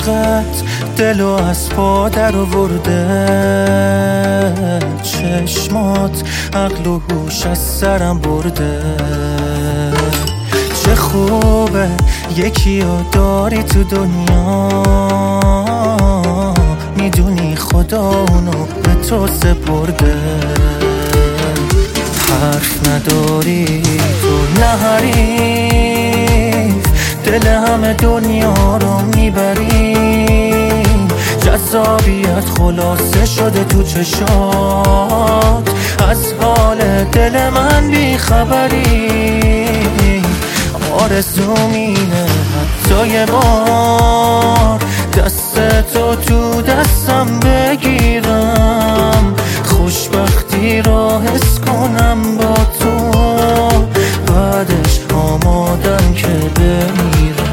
عشقت دلو از پا در آورده، چشمات عقل و هوش از سرم برده. چه خوبه یکی رو داری تو دنیا، میدونی خدا اونو به تو سپرده. حرف نداری تو نه حریف، دل همه دنیا رو میبری. جذابیت خلاصه شده تو چشات، از حال دل من بیخبری. آرزوم اینه حتی یه بار دستتو تو دستم بگیرم، خوشبختی رو حس کنم با تو، بعدش آمادم که بمیرم.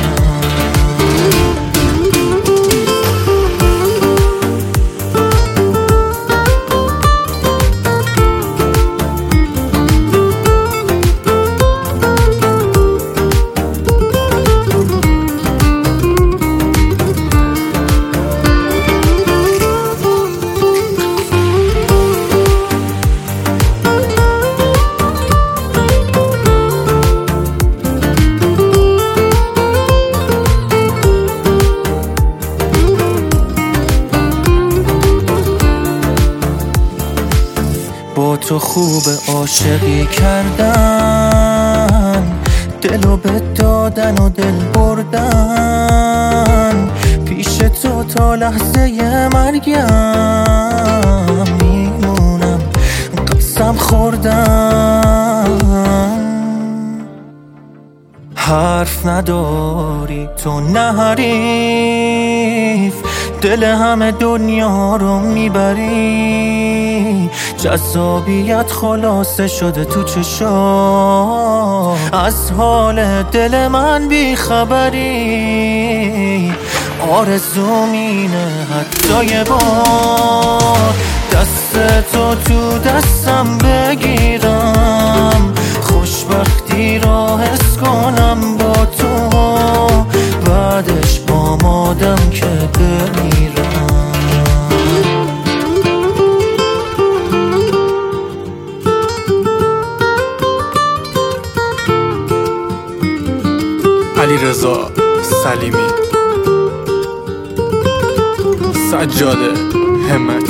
با تو خوب عاشقی کردن، دلو به دادن و دل بردن. پیش تو تا لحظه مرگم میمونم، قسم خوردم. حرف نداری تو نه حریف، دل همه دنیا رو میبری. جذابیت خلاصه شده تو چشات، از حال دل من بیخبری. آرزوم اینه حتی یه بار دستتو تو دستم بگیرم، خوشبختی رو حس کنم با تو، بعدش آمادم که بمیرم. علیرضا سلیمی، سجاده همت.